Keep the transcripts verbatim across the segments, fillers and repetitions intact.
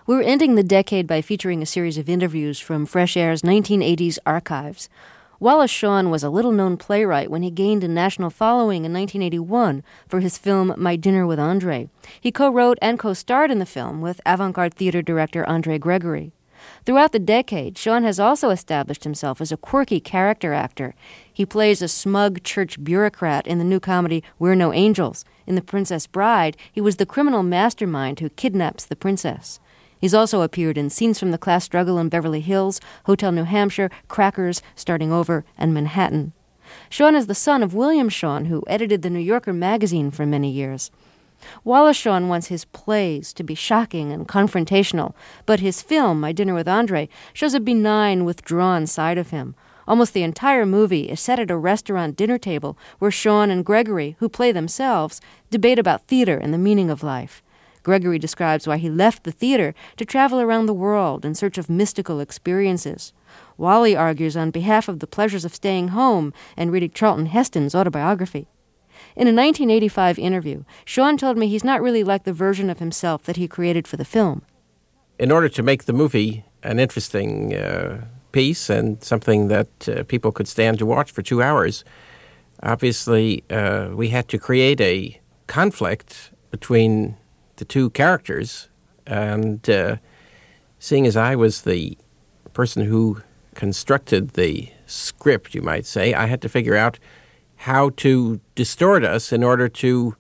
We're ending the decade by featuring a series of interviews from Fresh Air's nineteen eighties archives. Wallace Shawn was a little-known playwright when he gained a national following in nineteen eighty-one for his film My Dinner with Andre. He co-wrote and co-starred in the film with avant-garde theater director Andre Gregory. Throughout the decade, Shawn has also established himself as a quirky character actor. He plays a smug church bureaucrat in the new comedy We're No Angels. In The Princess Bride, he was the criminal mastermind who kidnaps the princess. He's also appeared in Scenes from the Class Struggle in Beverly Hills, Hotel New Hampshire, Crackers, Starting Over, and Manhattan. Shawn is the son of William Shawn, who edited the New Yorker magazine for many years. Wallace Shawn wants his plays to be shocking and confrontational, but his film, My Dinner with Andre, shows a benign, withdrawn side of him. Almost the entire movie is set at a restaurant dinner table where Shawn and Gregory, who play themselves, debate about theater and the meaning of life. Gregory describes why he left the theater to travel around the world in search of mystical experiences. Wally argues on behalf of the pleasures of staying home and reading Charlton Heston's autobiography. In a nineteen eighty-five interview, Shawn told me he's not really like the version of himself that he created for the film. In order to make the movie an interesting uh, piece and something that uh, people could stand to watch for two hours, obviously uh, we had to create a conflict between the two characters, and uh, seeing as I was the person who constructed the script, you might say, I had to figure out how to distort us in order to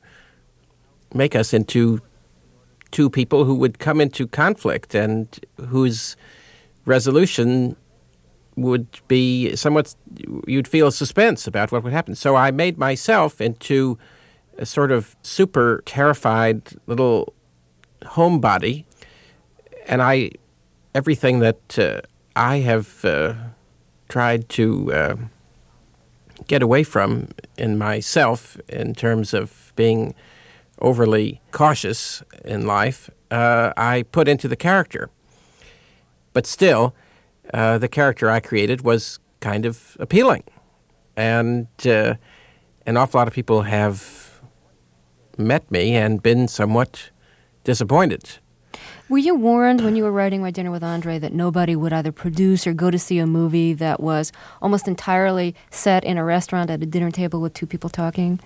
make us into two people who would come into conflict and whose resolution would be somewhat, you'd feel a suspense about what would happen. So I made myself into a sort of super terrified little homebody, and I, everything that uh, I have uh, tried to uh, get away from in myself in terms of being overly cautious in life, uh, I put into the character. But still, uh, the character I created was kind of appealing, and uh, an awful lot of people have met me and been somewhat disappointed. Were you warned when you were writing My Dinner with Andre that nobody would either produce or go to see a movie that was almost entirely set in a restaurant at a dinner table with two people talking?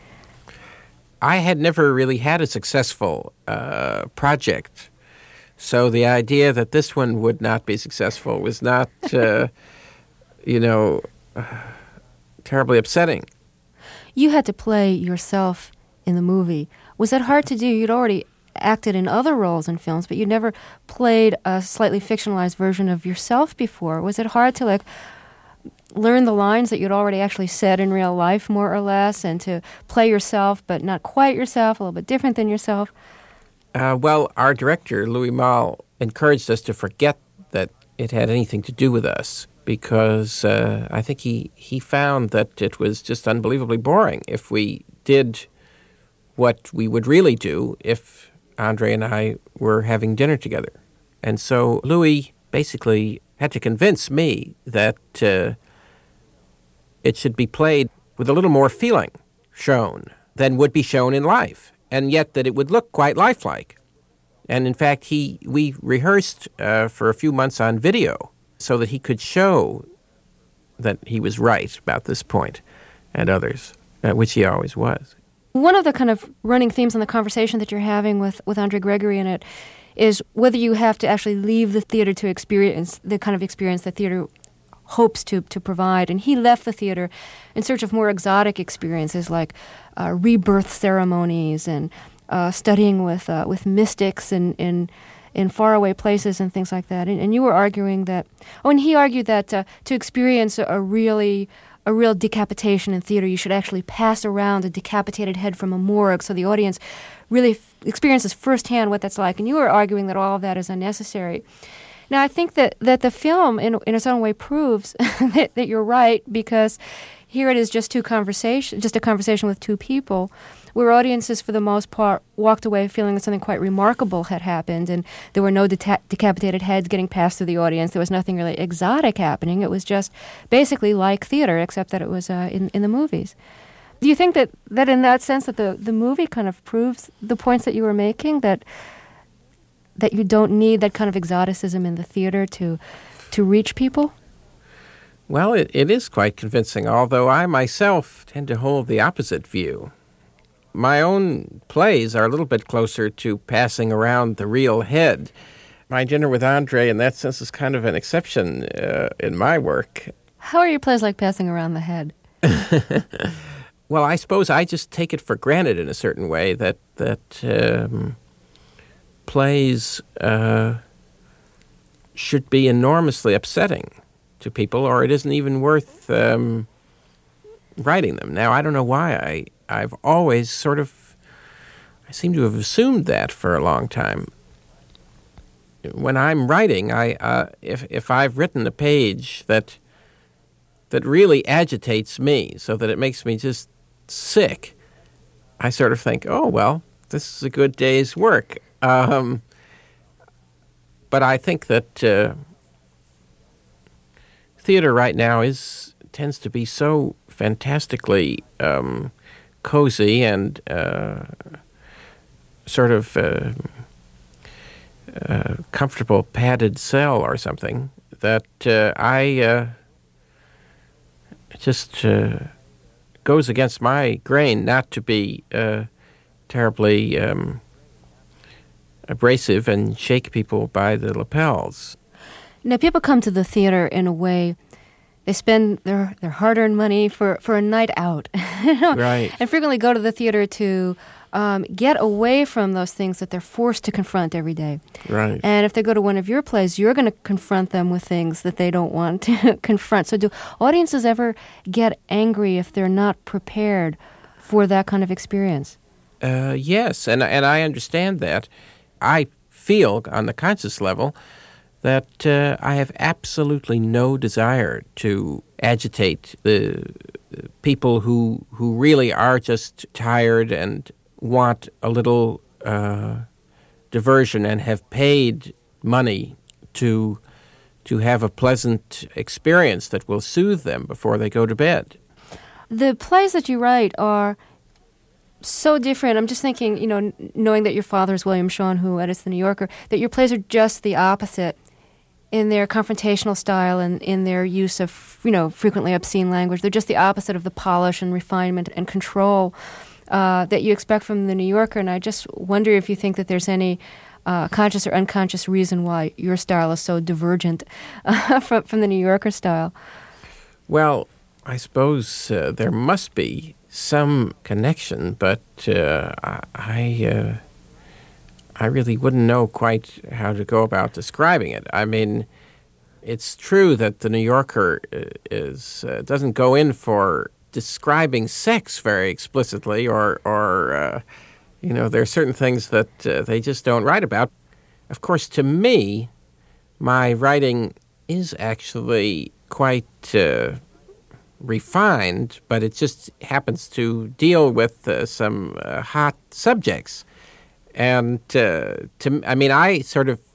I had never really had a successful uh, project, so the idea that this one would not be successful was not, uh, you know, uh, terribly upsetting. You had to play yourself in the movie. Was that hard to do? You'd already acted in other roles in films, but you'd never played a slightly fictionalized version of yourself before. Was it hard to like learn the lines that you'd already actually said in real life, more or less, and to play yourself, but not quite yourself, a little bit different than yourself? Uh, well, our director, Louis Malle, encouraged us to forget that it had anything to do with us, because uh, I think he, he found that it was just unbelievably boring if we did what we would really do if Andre and I were having dinner together. And so Louis basically had to convince me that uh, it should be played with a little more feeling shown than would be shown in life, and yet that it would look quite lifelike. And in fact, he we rehearsed uh, for a few months on video so that he could show that he was right about this point and others, uh, which he always was. One of the kind of running themes in the conversation that you're having with, with Andre Gregory in it is whether you have to actually leave the theater to experience the kind of experience that theater hopes to, to provide. And he left the theater in search of more exotic experiences like uh, rebirth ceremonies and uh, studying with uh, with mystics in, in in faraway places and things like that. And, and you were arguing that, oh, and he argued that uh, to experience a really a real decapitation in theater, you should actually pass around a decapitated head from a morgue so the audience really f- experiences firsthand what that's like. And you were arguing that all of that is unnecessary. Now, I think that, that the film, in in its own way, proves that, that you're right, because here it is just two conversation, just a conversation with two people, where audiences, for the most part, walked away feeling that something quite remarkable had happened, and there were no deta- decapitated heads getting passed through the audience. There was nothing really exotic happening. It was just basically like theater, except that it was uh, in, in the movies. Do you think that, that in that sense that the, the movie kind of proves the points that you were making, that that you don't need that kind of exoticism in the theater to to reach people? Well, it, it is quite convincing, although I myself tend to hold the opposite view. My own plays are a little bit closer to passing around the real head. My Dinner with Andre, in that sense, is kind of an exception uh, in my work. How are your plays like passing around the head? Well, I suppose I just take it for granted in a certain way that that um, plays uh, should be enormously upsetting to people, or it isn't even worth um, writing them. Now, I don't know why I, I've always sort of, I seem to have assumed that for a long time. When I'm writing, I uh, if if I've written a page that that really agitates me so that it makes me just sick, I sort of think, oh, well, this is a good day's work. Um, but I think that uh, theater right now is tends to be so fantastically um, cozy and uh, sort of uh, uh, comfortable padded cell or something that uh, I uh, just uh, goes against my grain not to be uh, terribly um, abrasive and shake people by the lapels. Now, people come to the theater in a way, they spend their, their hard-earned money for, for a night out. Right. And frequently go to the theater to um, get away from those things that they're forced to confront every day. Right. And if they go to one of your plays, you're going to confront them with things that they don't want to confront. So do audiences ever get angry if they're not prepared for that kind of experience? Uh, yes, and and I understand that. I feel on the conscious level that uh, I have absolutely no desire to agitate the people who who really are just tired and want a little uh, diversion and have paid money to to have a pleasant experience that will soothe them before they go to bed. The plays that you write are so different. I'm just thinking, you know, knowing that your father is William Shawn, who edits The New Yorker, that your plays are just the opposite in their confrontational style and in their use of, you know, frequently obscene language. They're just the opposite of the polish and refinement and control uh, that you expect from The New Yorker. And I just wonder if you think that there's any uh, conscious or unconscious reason why your style is so divergent uh, from, from The New Yorker style. Well, I suppose uh, there must be some connection, but uh, I uh, I really wouldn't know quite how to go about describing it. I mean, it's true that The New Yorker is uh, doesn't go in for describing sex very explicitly, or or uh, you know, there are certain things that uh, they just don't write about. Of course, to me, my writing is actually quite Uh, refined, but it just happens to deal with uh, some uh, hot subjects. And uh, to, I mean, I sort of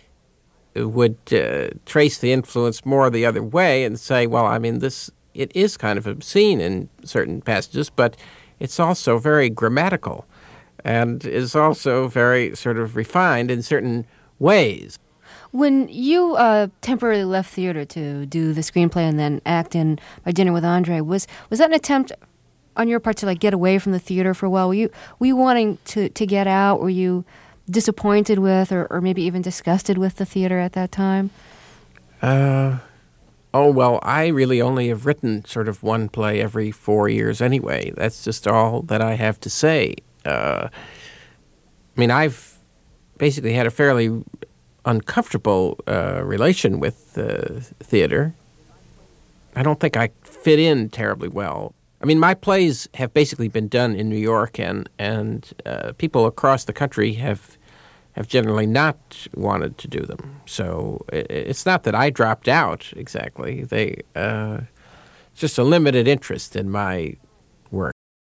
would uh, trace the influence more the other way and say, well, I mean, this, it is kind of obscene in certain passages, but it's also very grammatical and is also very sort of refined in certain ways. When you uh, temporarily left theater to do the screenplay and then act in My Dinner with Andre, was was that an attempt on your part to like get away from the theater for a while? Were you were you wanting to, to get out? Were you disappointed with, or, or maybe even disgusted with the theater at that time? Uh, oh well, I really only have written sort of one play every four years anyway. That's just all that I have to say. Uh, I mean, I've basically had a fairly uncomfortable uh, relation with uh, theater. I don't think I fit in terribly well. I mean, my plays have basically been done in New York, and and uh, people across the country have have generally not wanted to do them. So it, it's not that I dropped out exactly. They uh, just a limited interest in my work.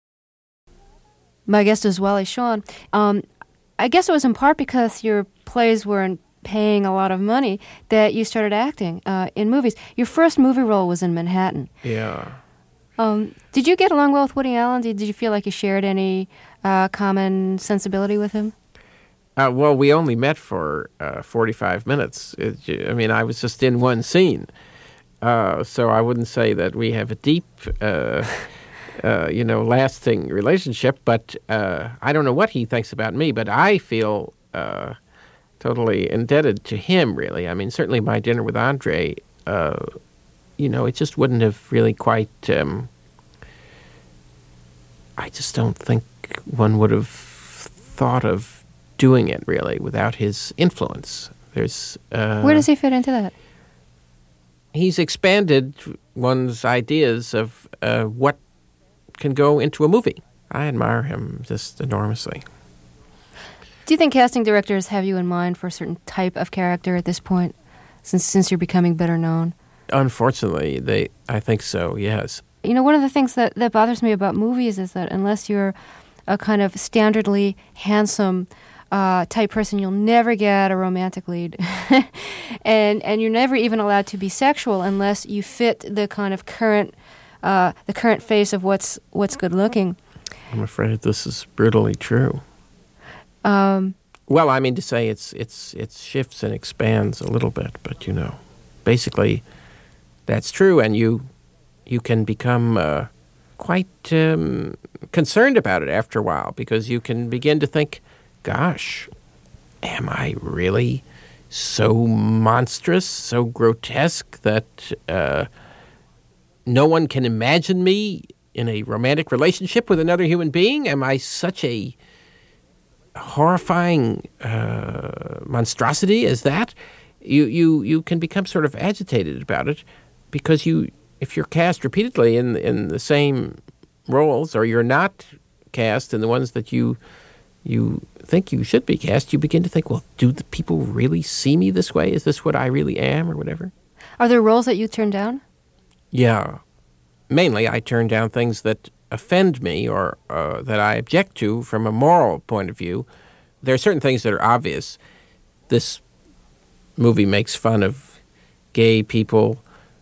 My guest is Wally Shawn. Um, I guess it was in part because your plays weren't paying a lot of money that you started acting uh, in movies. Your first movie role was in Manhattan. Yeah. Um, did you get along well with Woody Allen? Did, did you feel like you shared any uh, common sensibility with him? Uh, well, we only met for uh, forty-five minutes. It, I mean, I was just in one scene. Uh, so I wouldn't say that we have a deep, uh, uh, you know, lasting relationship. But uh, I don't know what he thinks about me, but I feel uh, totally indebted to him, really. I mean, certainly my dinner with Andre, uh, you know, it just wouldn't have really quite... Um, I just don't think one would have thought of doing it, really, without his influence. There's uh, Where does he fit into that? He's expanded one's ideas of uh, what can go into a movie. I admire him just enormously. Do you think casting directors have you in mind for a certain type of character at this point, since since you're becoming better known? Unfortunately, they. I think so, yes. You know, one of the things that, that bothers me about movies is that unless you're a kind of standardly handsome uh, type person, you'll never get a romantic lead. and and you're never even allowed to be sexual unless you fit the kind of current uh, the current face of what's what's good looking. I'm afraid this is brutally true. Um, well, I mean to say it's it's it shifts and expands a little bit, but you know, basically that's true, and you you can become uh, quite um, concerned about it after a while, because you can begin to think, gosh, am I really so monstrous, so grotesque that uh, no one can imagine me in a romantic relationship with another human being? Am I such a horrifying uh, monstrosity as that? You, you, you can become sort of agitated about it, because you, if you're cast repeatedly in in the same roles, or you're not cast in the ones that you you think you should be cast, you begin to think, well, do the people really see me this way? Is this what I really am, or whatever? Are there roles that you turn down? Yeah. Mainly, I turn down things that offend me, or uh, that I object to from a moral point of view. There are certain things that are obvious. This movie makes fun of gay people,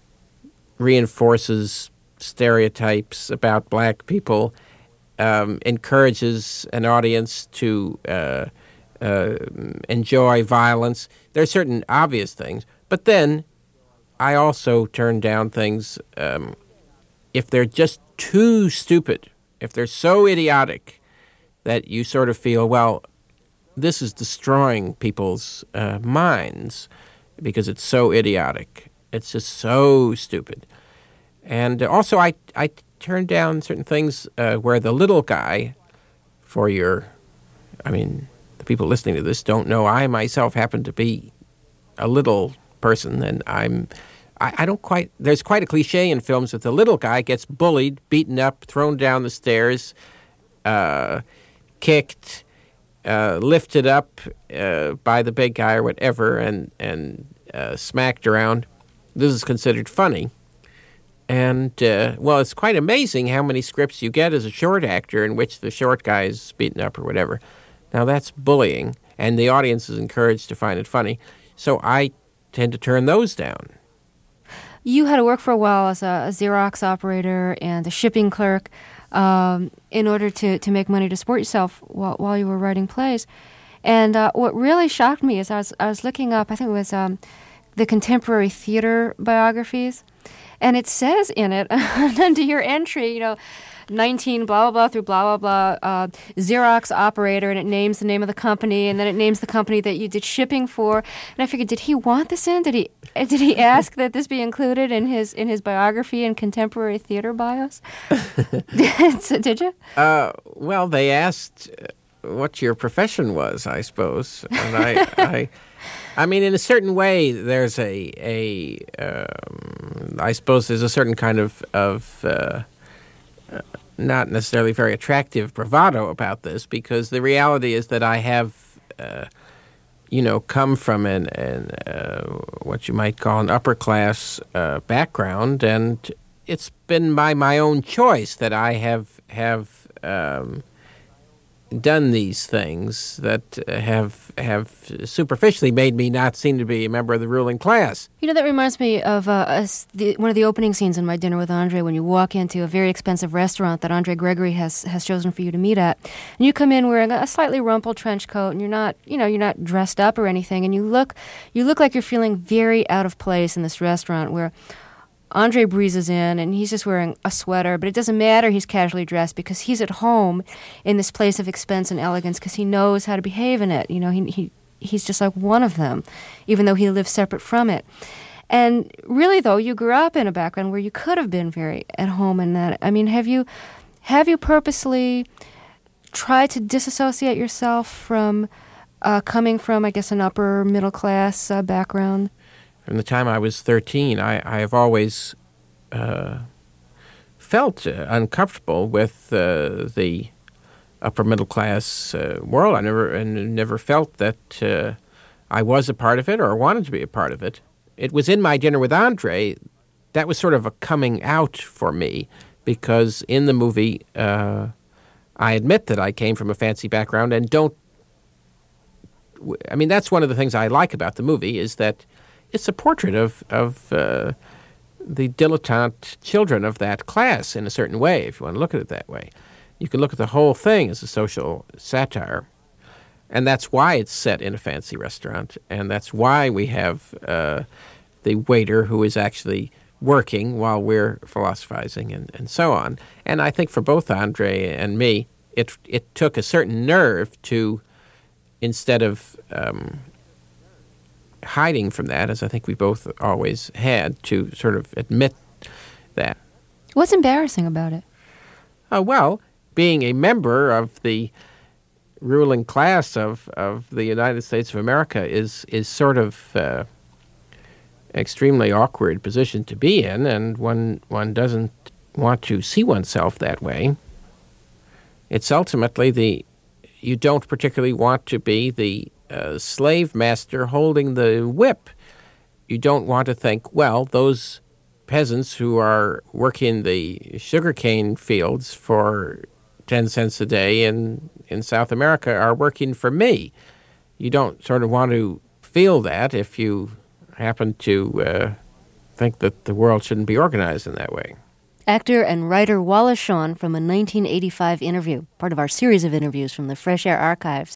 reinforces stereotypes about black people, um, encourages an audience to uh, uh, enjoy violence. There are certain obvious things. But then I also turn down things um, if they're just too stupid, if they're so idiotic that you sort of feel, well, this is destroying people's uh, minds because it's so idiotic. It's just so stupid. And also I, I turn down certain things uh, where the little guy, for your, I mean, the people listening to this don't know, I myself happen to be a little person, and I'm, I, I don't quite, there's quite a cliche in films that the little guy gets bullied, beaten up, thrown down the stairs, uh, kicked, uh, lifted up uh, by the big guy or whatever, and, and uh, smacked around. This is considered funny. And, uh, well, it's quite amazing how many scripts you get as a short actor in which the short guy is beaten up or whatever. Now, that's bullying, and the audience is encouraged to find it funny. So I tend to turn those down. You had to work for a while as a, a Xerox operator and a shipping clerk um, in order to, to make money to support yourself while, while you were writing plays. And uh, what really shocked me is I was, I was looking up, I think it was um, the contemporary theater biographies, and it says in it, under your entry, you know, nineteen blah, blah, blah through blah, blah, blah, uh, Xerox operator, and it names the name of the company, and then it names the company that you did shipping for. And I figured, did he want this in? Did he did he ask that this be included in his in his biography and contemporary theater bios? Did you? Uh, well, they asked what your profession was, I suppose. And I... I I mean, in a certain way, there's a, a um, I suppose there's a certain kind of, of uh, uh, not necessarily very attractive bravado about this, because the reality is that I have, uh, you know, come from an, an uh, what you might call an upper class uh, background, and it's been by my own choice that I have have um, done these things that have have superficially made me not seem to be a member of the ruling class. You know, that reminds me of uh, us, the, one of the opening scenes in My Dinner with Andre, when you walk into a very expensive restaurant that Andre Gregory has, has chosen for you to meet at. And you come in wearing a slightly rumpled trench coat, and you're not, you know, you're not dressed up or anything, and you look you look like you're feeling very out of place in this restaurant where Andre breezes in, and he's just wearing a sweater, but it doesn't matter, he's casually dressed because he's at home in this place of expense and elegance because he knows how to behave in it. You know, he, he he's just like one of them, even though he lives separate from it. And really, though, you grew up in a background where you could have been very at home in that. I mean, have you have you purposely tried to disassociate yourself from uh, coming from, I guess, an upper middle class uh, background? From the time I was thirteen, I, I have always uh, felt uh, uncomfortable with uh, the upper middle class uh, world. I never and never felt that uh, I was a part of it or wanted to be a part of it. It was in My Dinner with Andre. That was sort of a coming out for me because in the movie, uh, I admit that I came from a fancy background and don't. I mean, that's one of the things I like about the movie is that it's a portrait of of uh, the dilettante children of that class in a certain way, if you want to look at it that way. You can look at the whole thing as a social satire. And that's why it's set in a fancy restaurant. And that's why we have uh, the waiter who is actually working while we're philosophizing and, and so on. And I think for both Andre and me, it it took a certain nerve to, instead of um, hiding from that, as I think we both always had, to sort of admit that. What's embarrassing about it? Uh, well, being a member of the ruling class of, of the United States of America is is sort of uh, extremely awkward position to be in, and one one doesn't want to see oneself that way. It's ultimately the you don't particularly want to be the uh, slave master holding the whip. You don't want to think, well, those peasants who are working the sugarcane fields for ten cents a day in, in South America are working for me. You don't sort of want to feel that if you happen to uh, think that the world shouldn't be organized in that way. Actor and writer Wallace Shawn from a nineteen eighty-five interview, part of our series of interviews from the Fresh Air Archives.